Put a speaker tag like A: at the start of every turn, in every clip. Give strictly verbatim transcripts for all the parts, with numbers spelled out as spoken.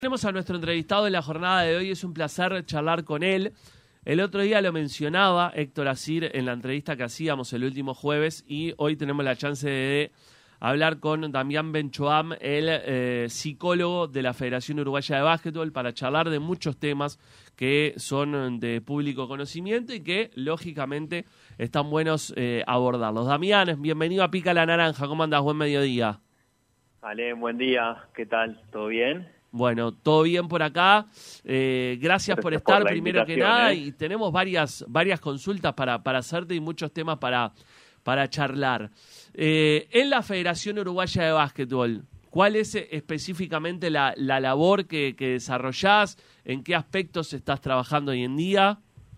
A: Tenemos a nuestro entrevistado de la jornada de hoy, es un placer charlar con él. El otro día lo mencionaba Héctor Asir en la entrevista que hacíamos el último jueves y hoy tenemos la chance de hablar con Damián Benchoam, el eh, psicólogo de la Federación Uruguaya de Básquetbol, para charlar de muchos temas que son de público conocimiento y que, lógicamente, están buenos eh, abordarlos. Damián, bienvenido a Pica la Naranja. ¿Cómo andás? Buen mediodía.
B: Vale, buen día. ¿Qué tal? ¿Todo bien?
A: Bueno, todo bien por acá. Eh, gracias, gracias por estar, por primero que nada. ¿eh? Y tenemos varias varias consultas para, para hacerte y muchos temas para, para charlar. Eh, en la Federación Uruguaya de Básquetbol, ¿cuál es específicamente la, la labor que, que desarrollás? ¿En qué aspectos estás trabajando hoy en día?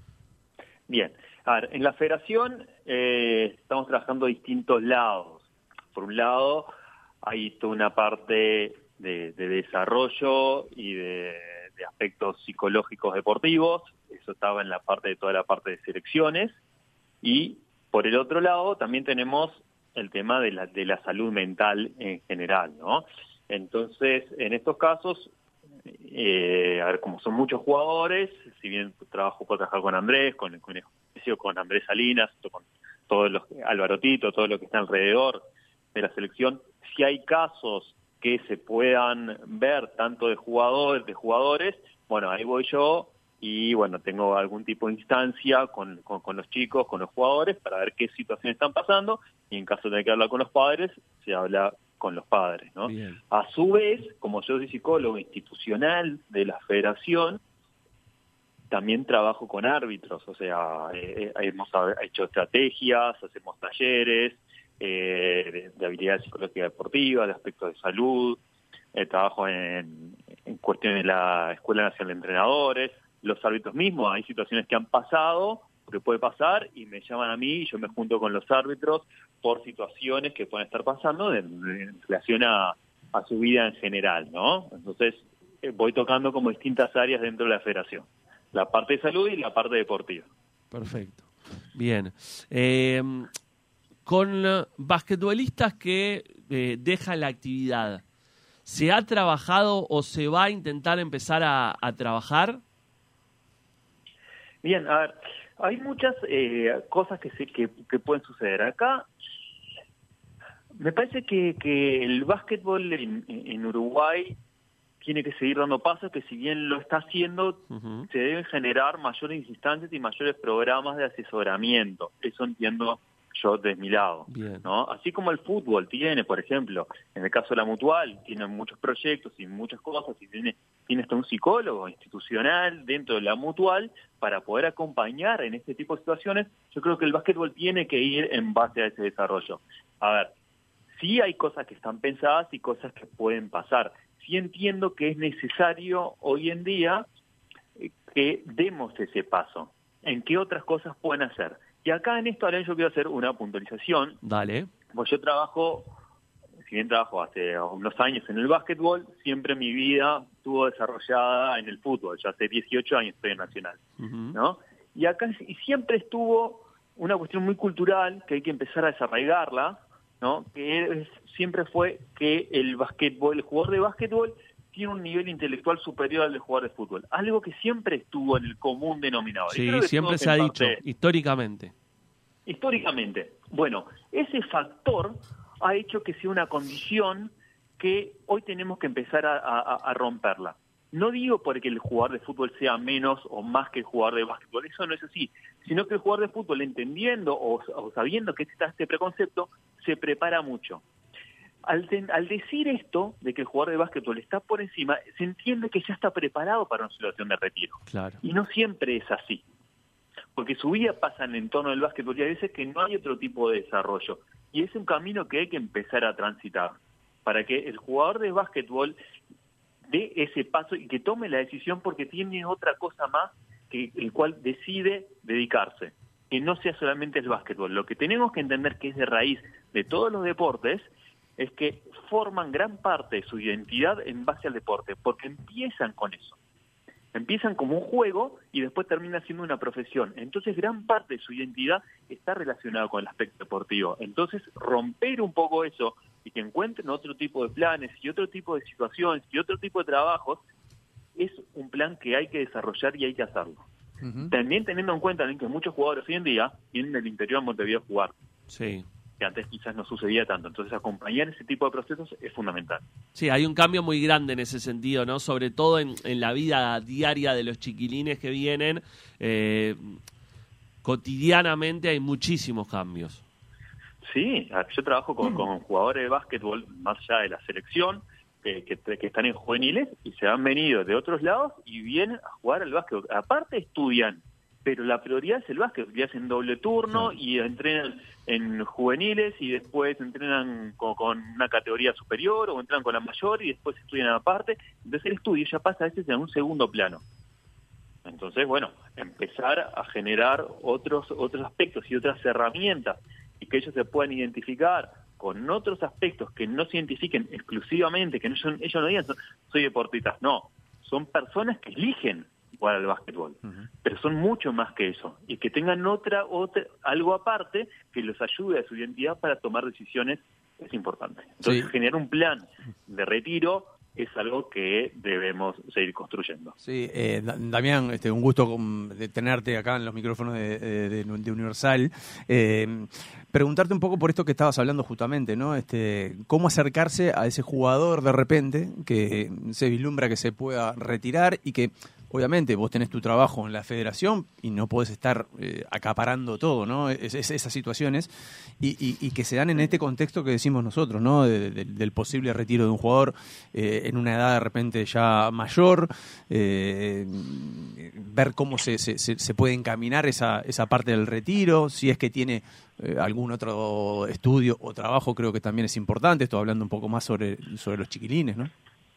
B: Bien. A ver, en la Federación eh, estamos trabajando a distintos lados. Por un lado, hay toda una parte De, de desarrollo y de, de aspectos psicológicos deportivos. Eso estaba en la parte de toda la parte de selecciones. Y por el otro lado también tenemos el tema de la, de la salud mental en general, ¿no? Entonces, en estos casos, eh, a ver, como son muchos jugadores, si bien trabajo puedo trabajar con Andrés, con, con, con Andrés Salinas, con todos los, Álvaro Tito, todo lo que está alrededor de la selección, si hay casos que se puedan ver tanto de jugadores, de jugadores, bueno, ahí voy yo y bueno, tengo algún tipo de instancia con, con, con los chicos, con los jugadores, para ver qué situaciones están pasando, y en caso de tener que hablar con los padres, se habla con los padres, ¿no? Bien. A su vez, como yo soy psicólogo institucional de la Federación, también trabajo con árbitros, o sea, eh, hemos hecho estrategias, hacemos talleres, Eh, de, de habilidades psicológicas deportivas, de aspectos de salud, eh, trabajo en, en cuestiones de la Escuela Nacional de Entrenadores, los árbitros mismos, hay situaciones que han pasado, que puede pasar, y me llaman a mí y yo me junto con los árbitros por situaciones que pueden estar pasando de, de, en relación a, a su vida en general, ¿no? Entonces, eh, voy tocando como distintas áreas dentro de la federación, la parte de salud y la parte deportiva.
A: Perfecto. Bien. Eh... Con basquetbolistas que eh, dejan la actividad, ¿se ha trabajado o se va a intentar empezar a, a trabajar?
B: Bien, a ver, hay muchas eh, cosas que, se, que, que pueden suceder. Acá me parece que, que el básquetbol en, en Uruguay tiene que seguir dando pasos, que si bien lo está haciendo, uh-huh. se deben generar mayores instancias y mayores programas de asesoramiento. Eso entiendo yo de mi lado, Bien. ¿no? Así como el fútbol tiene, por ejemplo, en el caso de la Mutual, tiene muchos proyectos y muchas cosas, y tiene, tiene hasta un psicólogo institucional dentro de la Mutual para poder acompañar en este tipo de situaciones. Yo creo que el básquetbol tiene que ir en base a ese desarrollo. A ver, sí hay cosas que están pensadas y cosas que pueden pasar. Sí entiendo que es necesario hoy en día que demos ese paso. ¿En qué otras cosas pueden hacer? Y acá en esto, ahora yo quiero hacer una puntualización.
A: Dale.
B: Pues yo trabajo, si bien trabajo hace unos años en el básquetbol, siempre mi vida estuvo desarrollada en el fútbol. Yo hace dieciocho años estoy en Nacional, uh-huh. ¿no? Y acá y siempre estuvo una cuestión muy cultural que hay que empezar a desarraigarla, ¿no? Que es, siempre fue que el básquetbol, el jugador de básquetbol tiene un nivel intelectual superior al del jugador de fútbol. Algo que siempre estuvo en el común denominador.
A: Sí, siempre se ha dicho, históricamente.
B: Históricamente. Bueno, ese factor ha hecho que sea una condición que hoy tenemos que empezar a, a, a romperla. No digo porque el jugador de fútbol sea menos o más que el jugador de básquetbol, eso no es así, sino que el jugador de fútbol, entendiendo o, o sabiendo que está este preconcepto, se prepara mucho. Al, ten, al decir esto, de que el jugador de básquetbol está por encima, se entiende que ya está preparado para una situación de retiro.
A: Claro.
B: Y no siempre es así. Porque su vida pasa en el entorno del básquetbol y a veces que no hay otro tipo de desarrollo. Y es un camino que hay que empezar a transitar para que el jugador de básquetbol dé ese paso y que tome la decisión porque tiene otra cosa más que el cual decide dedicarse. Que no sea solamente el básquetbol. Lo que tenemos que entender que es de raíz de todos los deportes es que forman gran parte de su identidad en base al deporte, porque empiezan con eso. Empiezan como un juego y después termina siendo una profesión. Entonces, gran parte de su identidad está relacionada con el aspecto deportivo. Entonces, romper un poco eso y que encuentren otro tipo de planes y otro tipo de situaciones y otro tipo de trabajos plan que hay que desarrollar y hay que hacerlo.
C: Uh-huh.
B: También teniendo en cuenta que muchos jugadores hoy en día vienen del interior de Montevideo a jugar.
A: Sí.
B: Que antes quizás no sucedía tanto. Entonces, acompañar ese tipo de procesos es fundamental.
A: Sí, hay un cambio muy grande en ese sentido, ¿no? Sobre todo en, en la vida diaria de los chiquilines que vienen. Eh, cotidianamente hay muchísimos cambios.
B: Sí, yo trabajo con, con jugadores de básquetbol más allá de la selección, que, que, que están en juveniles y se han venido de otros lados y vienen a jugar al básquetbol. Aparte estudian, pero la prioridad es el básquet, y hacen doble turno sí. y entrenan en juveniles y después entrenan con, con una categoría superior o entrenan con la mayor y después estudian aparte. Entonces el estudio ya pasa a veces en un segundo plano. Entonces, bueno, empezar a generar otros otros aspectos y otras herramientas y que ellos se puedan identificar con otros aspectos que no se identifiquen exclusivamente, que no son, ellos no digan soy deportistas, no, son personas que eligen jugar al básquetbol, uh-huh. pero son mucho más que eso, y que tengan otra, otra algo aparte que los ayude a su identidad para tomar decisiones es importante. Entonces, sí. generar un plan de retiro es algo que debemos seguir construyendo.
C: Sí, eh, Damián, este, un gusto de tenerte acá en los micrófonos de, de, de Universal. Eh, preguntarte un poco por esto que estabas hablando justamente, ¿no? Este, cómo acercarse a ese jugador de repente que se vislumbra que se pueda retirar y que obviamente vos tenés tu trabajo en la federación y no podés estar eh, acaparando todo, ¿no? Es, es, esas situaciones y, y, y que se dan en este contexto que decimos nosotros, ¿no? De, de, del posible retiro de un jugador eh, en una edad de repente ya mayor, eh, ver cómo se, se, se puede encaminar esa, esa parte del retiro, si es que tiene eh, algún otro estudio o trabajo, creo que también es importante. Estoy hablando un poco más sobre, sobre los chiquilines, ¿no?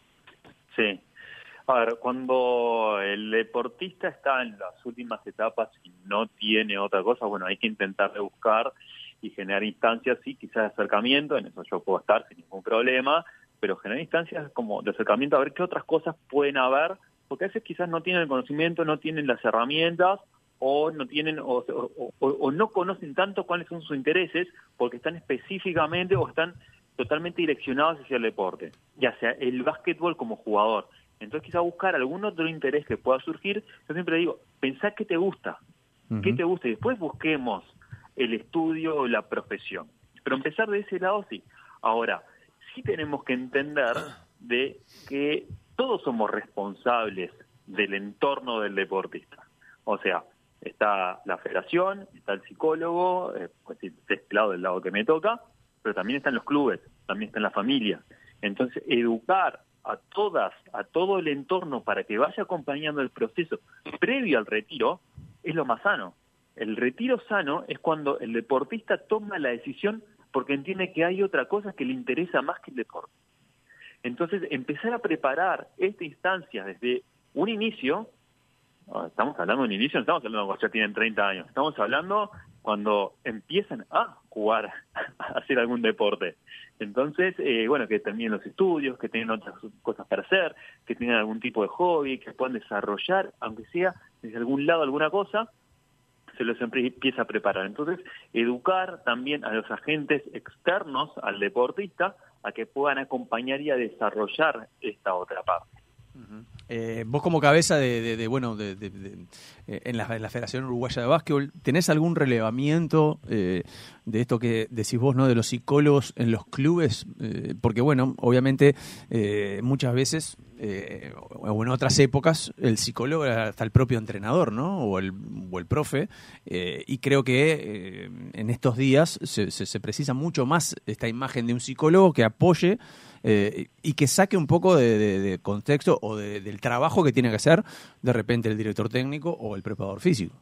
B: Sí. A ver, cuando el deportista está en las últimas etapas y no tiene otra cosa, bueno, hay que intentar de buscar y generar instancias, sí, quizás de acercamiento, en eso yo puedo estar sin ningún problema, pero generar instancias como de acercamiento a ver qué otras cosas pueden haber, porque a veces quizás no tienen el conocimiento, no tienen las herramientas, o no tienen o, o, o, o no conocen tanto cuáles son sus intereses, porque están específicamente o están totalmente direccionados hacia el deporte, ya sea el básquetbol como jugador. Entonces quizá buscar algún otro interés que pueda surgir. Yo siempre digo, pensá qué te gusta, uh-huh. qué te gusta, y después busquemos el estudio o la profesión. Pero empezar de ese lado, sí. Ahora, sí tenemos que entender de que todos somos responsables del entorno del deportista. O sea, está la federación, está el psicólogo, eh, pues sí, de este lado, del lado que me toca, pero también están los clubes, también está la familia. Entonces, educar a todas, a todo el entorno para que vaya acompañando el proceso previo al retiro es lo más sano. El retiro sano es cuando el deportista toma la decisión porque entiende que hay otra cosa que le interesa más que el deporte. Entonces, empezar a preparar esta instancia desde un inicio, estamos hablando de un inicio, no estamos hablando cuando ya tienen treinta años, estamos hablando cuando empiezan a jugar, a hacer algún deporte. Entonces, eh, bueno, que terminen los estudios, que tengan otras cosas para hacer, que tengan algún tipo de hobby, que puedan desarrollar, aunque sea desde algún lado alguna cosa, se los empieza a preparar. Entonces, educar también a los agentes externos al deportista a que puedan acompañar y a desarrollar esta otra parte.
C: Uh-huh. Eh, vos como cabeza de, de, de bueno de, de, de, eh, en, la, en la Federación Uruguaya de Básquetbol, ¿tenés algún relevamiento eh, de esto que decís vos, no, de los psicólogos en los clubes? Eh, porque bueno, obviamente eh, muchas veces eh, o en otras épocas el psicólogo era hasta el propio entrenador, ¿no? O el, o el profe, eh, y creo que eh, en estos días se, se, se precisa mucho más esta imagen de un psicólogo que apoye Eh, y que saque un poco de, de, de contexto o de, del trabajo que tiene que hacer de repente el director técnico o el preparador físico.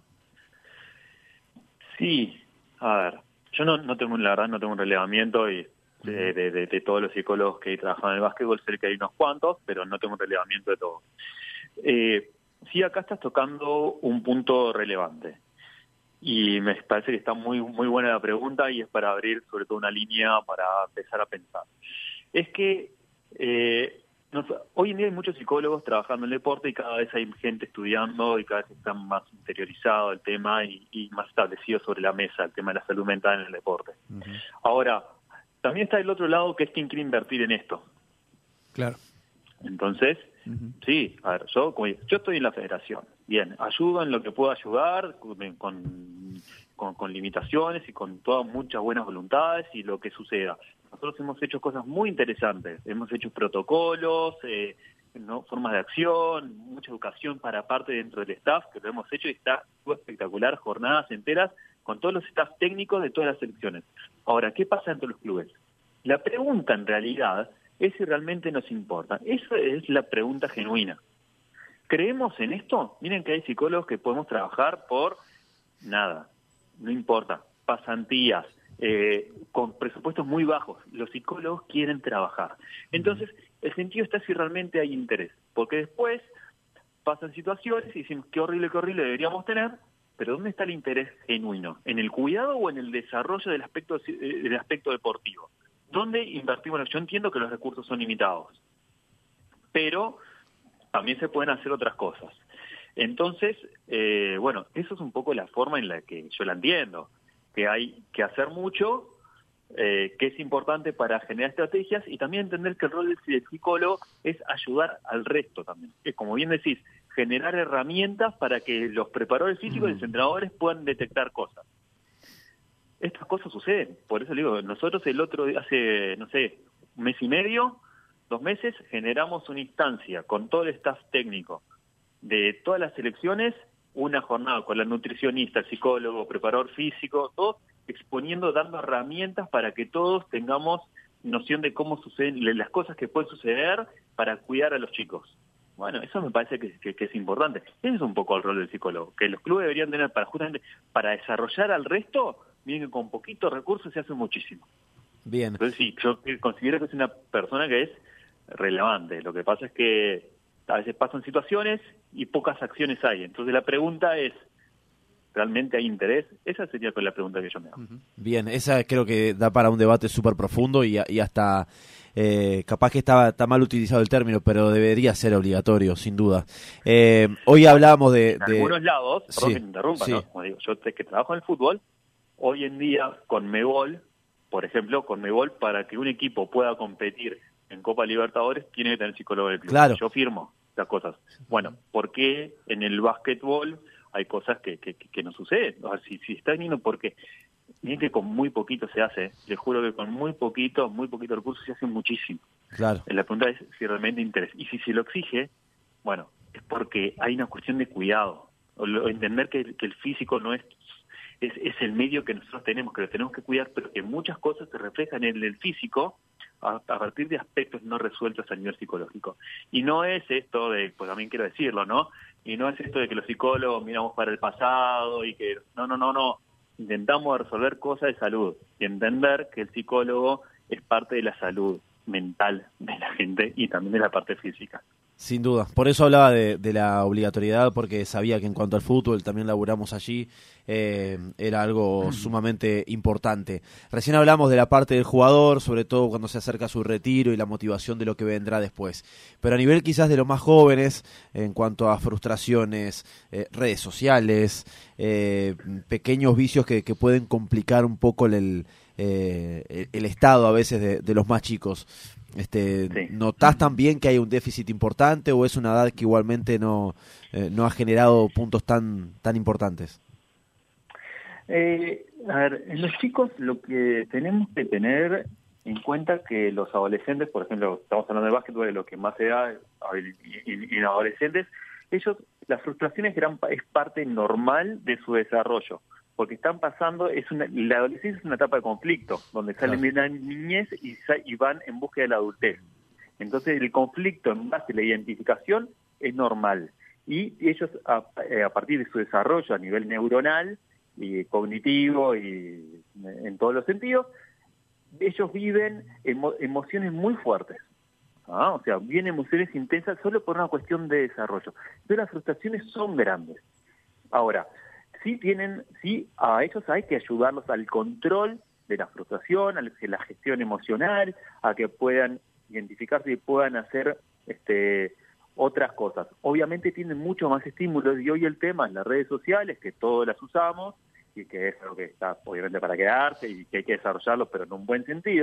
B: Sí, a ver, yo no, no tengo, la verdad, no tengo un relevamiento y de, de, de, de todos los psicólogos que trabajan en el básquetbol, sé que hay unos cuantos, pero no tengo un relevamiento de todos. Eh, sí, acá estás tocando un punto relevante. Y me parece que está muy, muy buena la pregunta y es para abrir sobre todo una línea para empezar a pensar. Es que eh, nos, hoy en día hay muchos psicólogos trabajando en el deporte y cada vez hay gente estudiando y cada vez están más interiorizado el tema y, y más establecido sobre la mesa el tema de la salud mental en el deporte. Uh-huh. Ahora, también está el otro lado que es quien quiere invertir en esto.
C: Claro.
B: Entonces, uh-huh. sí, a ver, yo, como, yo estoy en la federación, bien, ayudo en lo que puedo ayudar, con, con, con limitaciones y con todas muchas buenas voluntades y lo que suceda. Nosotros hemos hecho cosas muy interesantes, hemos hecho protocolos, eh, ¿no? formas de acción, mucha educación para parte dentro del staff, que lo hemos hecho y está espectacular, jornadas enteras con todos los staff técnicos de todas las selecciones. Ahora, ¿qué pasa entre los clubes? La pregunta en realidad es si realmente nos importa. Esa es la pregunta genuina. ¿Creemos en esto? Miren que hay psicólogos que podemos trabajar por nada, no importa, pasantías, eh, con presupuestos muy bajos. Los psicólogos quieren trabajar. Entonces, el sentido está si realmente hay interés, porque después pasan situaciones y decimos, qué horrible, qué horrible deberíamos tener, pero ¿dónde está el interés genuino? ¿En el cuidado o en el desarrollo del aspecto, del aspecto deportivo? ¿Dónde invertimos? Yo entiendo que los recursos son limitados, pero también se pueden hacer otras cosas. Entonces, eh, bueno, eso es un poco la forma en la que yo la entiendo, que hay que hacer mucho, eh, que es importante para generar estrategias y también entender que el rol del psicólogo es ayudar al resto también. Es como bien decís, generar herramientas para que los preparadores físicos y los entrenadores puedan detectar cosas. Estas cosas suceden, por eso digo, nosotros el otro día, hace, no sé, un mes y medio, dos meses, generamos una instancia con todo el staff técnico de todas las selecciones, una jornada con la nutricionista, el psicólogo, preparador físico, todos exponiendo, dando herramientas para que todos tengamos noción de cómo suceden las cosas que pueden suceder para cuidar a los chicos. Bueno, eso me parece que, que, que es importante. Ese es un poco el rol del psicólogo, que los clubes deberían tener para justamente para desarrollar al resto. Miren que con poquitos recursos se hace muchísimo.
D: Bien.
B: Entonces sí, yo considero que es una persona que es relevante. Lo que pasa es que a veces pasan situaciones y pocas acciones hay. Entonces la pregunta es, ¿realmente hay interés? Esa sería la pregunta que yo me hago.
D: Bien, esa creo que da para un debate súper profundo y, y hasta eh, capaz que está, está mal utilizado el término, pero debería ser obligatorio, sin duda. Eh, hoy hablábamos de...
B: En
D: de...
B: algunos lados, perdón
D: sí,
B: que me interrumpa,
D: sí.
B: ¿no? Como digo, yo que trabajo en el fútbol, hoy en día con Mebol, por ejemplo, con Mebol, para que un equipo pueda competir en Copa Libertadores, tiene que tener psicólogo del club.
D: Claro.
B: Yo firmo las cosas. Bueno, ¿por qué en el básquetbol hay cosas que, que, que no suceden? O sea, si, si está viniendo porque, miren que con muy poquito se hace, les juro que con muy poquito, muy poquito recursos se hace muchísimo.
D: Claro.
B: La pregunta es si realmente interesa. Y si se lo exige, bueno, es porque hay una cuestión de cuidado. O lo, entender que, que el físico no es, es es el medio que nosotros tenemos, que lo tenemos que cuidar, pero que muchas cosas se reflejan en el físico a, a partir de aspectos no resueltos a nivel psicológico. Y no es esto de, pues también quiero decirlo, ¿no? Y no es esto de que los psicólogos miramos para el pasado y que, no, no, no, no. Intentamos resolver cosas de salud y entender que el psicólogo es parte de la salud mental de la gente y también de la parte física.
D: Sin duda, por eso hablaba de, de la obligatoriedad, porque sabía que en cuanto al fútbol, también laburamos allí, eh, era algo sumamente importante. Recién hablamos de la parte del jugador, sobre todo cuando se acerca a su retiro y la motivación de lo que vendrá después. Pero a nivel quizás de los más jóvenes, en cuanto a frustraciones, eh, redes sociales, eh, pequeños vicios que, que pueden complicar un poco el, eh, el estado a veces de, de los más chicos. Este,
B: Sí.
D: ¿Notás también que hay un déficit importante o es una edad que igualmente no, eh, no ha generado puntos tan, tan importantes?
B: Eh, a ver, en los chicos lo que tenemos que tener en cuenta que los adolescentes, por ejemplo, estamos hablando de básquetbol, de lo que más se da en adolescentes, ellos, la frustración es, gran, es parte normal de su desarrollo. Porque están pasando, es una, la adolescencia es una etapa de conflicto, donde salen de la niñez y, y van en búsqueda de la adultez. Entonces el conflicto en base a la identificación es normal. Y ellos, a, a partir de su desarrollo a nivel neuronal y cognitivo y en todos los sentidos, ellos viven emo, emociones muy fuertes. ¿Ah? O sea, vienen emociones intensas solo por una cuestión de desarrollo. Pero las frustraciones son grandes. Ahora, sí tienen, sí, a ellos hay que ayudarlos al control de la frustración, a la gestión emocional, a que puedan identificarse y puedan hacer este, otras cosas. Obviamente tienen mucho más estímulos y hoy el tema es las redes sociales, que todas las usamos y que es algo que está obviamente para quedarse y que hay que desarrollarlo, pero en un buen sentido.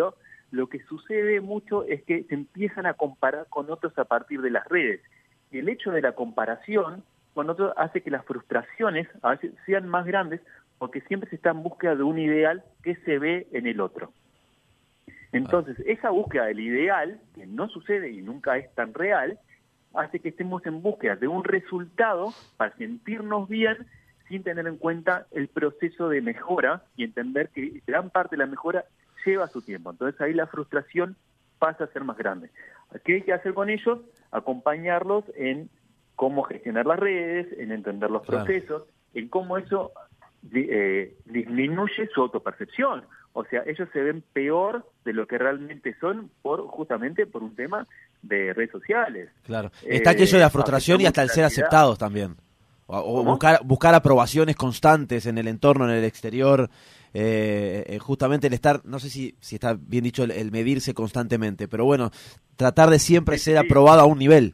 B: lo que sucede mucho es que se empiezan a comparar con otros a partir de las redes. Y el hecho de la comparación con otros hace que las frustraciones a veces sean más grandes porque siempre se está en búsqueda de un ideal que se ve en el otro. Entonces, esa búsqueda del ideal, que no sucede y nunca es tan real, hace que estemos en búsqueda de un resultado para sentirnos bien sin tener en cuenta el proceso de mejora y entender que gran parte de la mejora lleva su tiempo. Entonces ahí la frustración pasa a ser más grande. ¿Qué hay que hacer con ellos? Acompañarlos en cómo gestionar las redes, en entender los
D: Claro.
B: procesos, en cómo eso eh, disminuye su autopercepción. O sea, ellos se ven peor de lo que realmente son por justamente por un tema de redes sociales.
D: Claro.
B: Eh,
D: Está aquello de la frustración y hasta el ser
B: ansiedad.
D: aceptados también. O, o
B: ¿Cómo?
D: buscar, buscar aprobaciones constantes en el entorno, en el exterior. Eh, eh, justamente el estar, no sé si, si está bien dicho, el, el medirse constantemente, pero bueno, tratar de siempre
B: Sí,
D: ser
B: sí.
D: aprobado a un nivel.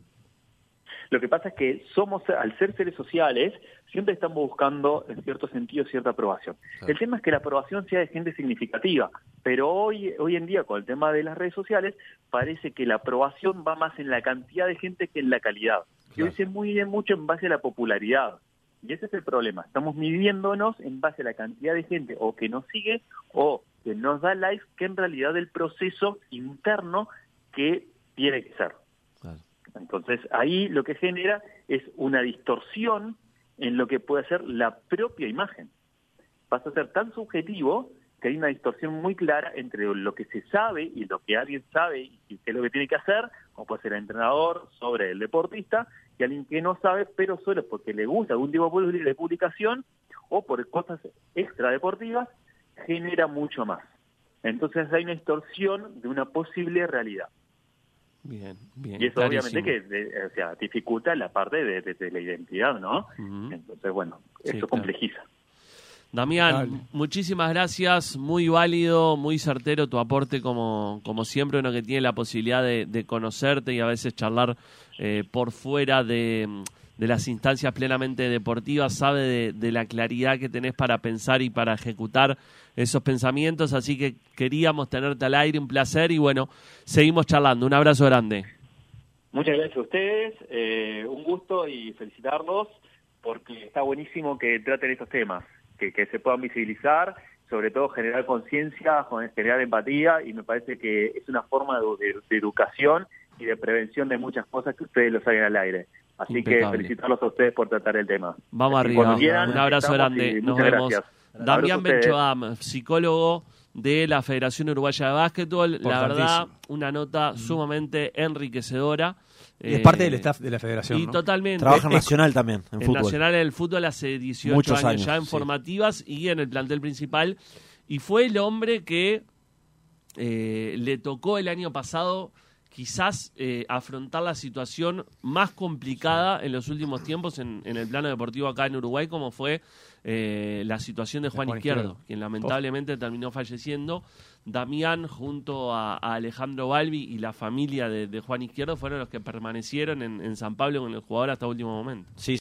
B: Lo que pasa es que somos, al ser seres sociales, siempre estamos buscando, en cierto sentido, cierta aprobación.
D: Claro.
B: El tema es que la aprobación sea de gente significativa, pero hoy, hoy en día, con el tema de las redes sociales, parece que la aprobación va más en la cantidad de gente que en la calidad. Y
D: Claro.
B: hoy se mide mucho en base a la popularidad. Y ese es el problema. Estamos midiéndonos en base a la cantidad de gente o que nos sigue o que nos da likes, que en realidad el proceso interno que tiene que ser.
D: Claro.
B: Entonces, ahí lo que genera es una distorsión en lo que puede ser la propia imagen. Pasa a ser tan subjetivo que hay una distorsión muy clara entre lo que se sabe y lo que alguien sabe y qué es lo que tiene que hacer, como puede ser el entrenador sobre el deportista, y alguien que no sabe, pero solo porque le gusta algún tipo de publicación o por cosas extradeportivas, genera mucho más. Entonces hay una distorsión de una posible realidad.
A: Bien, bien.
B: Y eso
A: clarísimo.
B: obviamente que de- o sea, dificulta la parte de, de- de la identidad, ¿no?
A: Ujú.
B: Entonces, bueno,
A: Sí,
B: eso
A: claro.
B: complejiza.
A: Damián,
C: Dale.
A: muchísimas gracias, muy válido, muy certero tu aporte como, como siempre, uno que tiene la posibilidad de, de conocerte y a veces charlar eh, por fuera de, de las instancias plenamente deportivas, sabe de, de la claridad que tenés para pensar y para ejecutar esos pensamientos, así que queríamos tenerte al aire, un placer y bueno, seguimos charlando, un abrazo grande.
B: Muchas gracias a ustedes, eh, un gusto y felicitarlos porque está buenísimo que traten estos temas, que, que se puedan visibilizar, sobre todo generar conciencia, generar empatía y me parece que es una forma de, de- de educación y de prevención de muchas cosas que ustedes lo salen al aire. Así
A: Impecable.
B: que felicitarlos a ustedes por tratar el tema.
A: Vamos
B: Así que
A: arriba,
B: cuando quieran,
A: un abrazo
B: estamos
A: grande,
B: y
A: nos
B: muchas
A: vemos.
B: gracias.
A: Damián
B: Abrazo a ustedes.
A: Benchoam, psicólogo de la Federación Uruguaya de Básquetbol, la
C: Importantísimo.
A: verdad, una nota sumamente enriquecedora.
C: Y es
A: Eh,
C: parte del staff de la federación,
A: Y
C: ¿no?
A: totalmente.
D: Trabaja en
A: Es-
D: Nacional también, en
A: en
D: fútbol.
A: Nacional en el fútbol hace dieciocho
D: Muchos
A: años,
D: años,
A: ya en
D: sí.
A: formativas y en el plantel principal. Y fue el hombre que eh, le tocó el año pasado quizás eh, afrontar la situación más complicada en los últimos tiempos en, en el plano deportivo acá en Uruguay, como fue eh, la situación de Juan,
C: Juan
A: Izquierdo,
C: Izquierdo.
A: quien lamentablemente terminó falleciendo. Damián junto a, a Alejandro Balbi y la familia de, de Juan Izquierdo fueron los que permanecieron en, en San Pablo con el jugador hasta último momento.
D: Sí,